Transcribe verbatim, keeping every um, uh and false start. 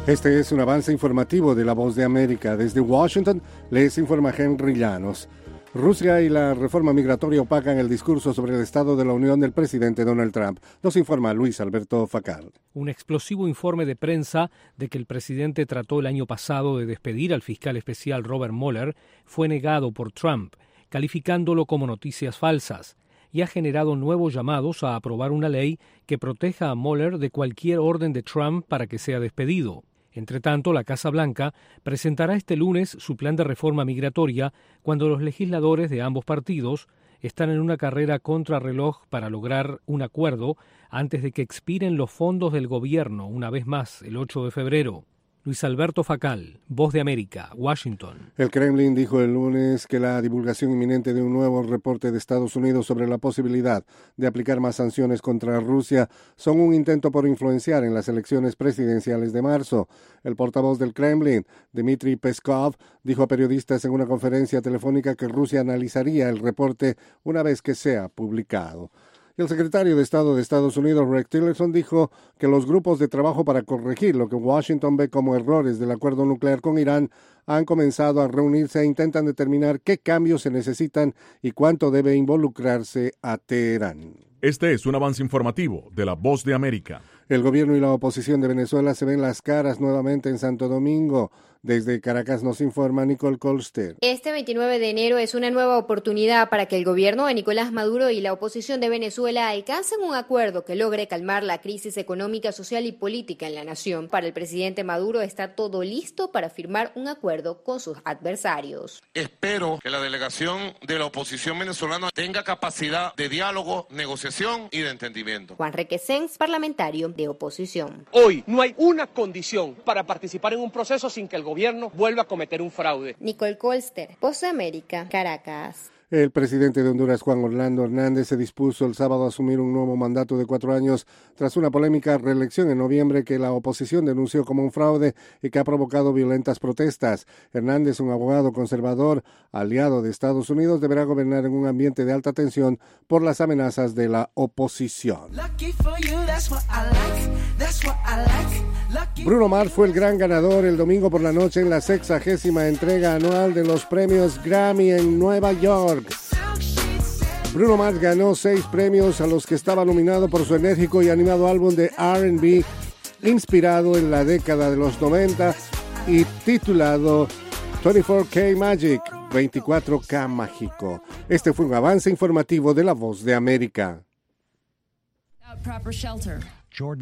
Este es un avance informativo de La Voz de América. Desde Washington les informa Henry Llanos. Rusia y la reforma migratoria opacan el discurso sobre el estado de la Unión del presidente Donald Trump. Nos informa Luis Alberto Facal. Un explosivo informe de prensa de que el presidente trató el año pasado de despedir al fiscal especial Robert Mueller fue negado por Trump, calificándolo como noticias falsas, y ha generado nuevos llamados a aprobar una ley que proteja a Mueller de cualquier orden de Trump para que sea despedido. Entre tanto, la Casa Blanca presentará este lunes su plan de reforma migratoria cuando los legisladores de ambos partidos están en una carrera contrarreloj para lograr un acuerdo antes de que expiren los fondos del gobierno una vez más el ocho de febrero. Luis Alberto Facal, Voz de América, Washington. El Kremlin dijo el lunes que la divulgación inminente de un nuevo reporte de Estados Unidos sobre la posibilidad de aplicar más sanciones contra Rusia son un intento por influenciar en las elecciones presidenciales de marzo. El portavoz del Kremlin, Dmitry Peskov, dijo a periodistas en una conferencia telefónica que Rusia analizaría el reporte una vez que sea publicado. El secretario de Estado de Estados Unidos, Rex Tillerson, dijo que los grupos de trabajo para corregir lo que Washington ve como errores del acuerdo nuclear con Irán han comenzado a reunirse e intentan determinar qué cambios se necesitan y cuánto debe involucrarse a Teherán. Este es un avance informativo de La Voz de América. El gobierno y la oposición de Venezuela se ven las caras nuevamente en Santo Domingo. Desde Caracas nos informa Nicole Colster. Este veintinueve de enero es una nueva oportunidad para que el gobierno de Nicolás Maduro y la oposición de Venezuela alcancen un acuerdo que logre calmar la crisis económica, social y política en la nación. Para el presidente Maduro está todo listo para firmar un acuerdo con sus adversarios. Espero que la delegación de la oposición venezolana tenga capacidad de diálogo, negociación y de entendimiento. Juan Requesens, parlamentario de oposición. Hoy no hay una condición para participar en un proceso sin que el gobierno gobierno vuelve a cometer un fraude. Nicole Colster, Voz de América, Caracas. El presidente de Honduras, Juan Orlando Hernández, se dispuso el sábado a asumir un nuevo mandato de cuatro años tras una polémica reelección en noviembre que la oposición denunció como un fraude y que ha provocado violentas protestas. Hernández, un abogado conservador aliado de Estados Unidos, deberá gobernar en un ambiente de alta tensión por las amenazas de la oposición. Bruno Mars fue el gran ganador el domingo por la noche en la sexagésima entrega anual de los premios Grammy en Nueva York. Bruno Mars ganó seis premios a los que estaba nominado por su enérgico y animado álbum de R and B inspirado en la década de los noventa y titulado veinticuatro K Magic, veinticuatro K Mágico. Este fue un avance informativo de La Voz de América.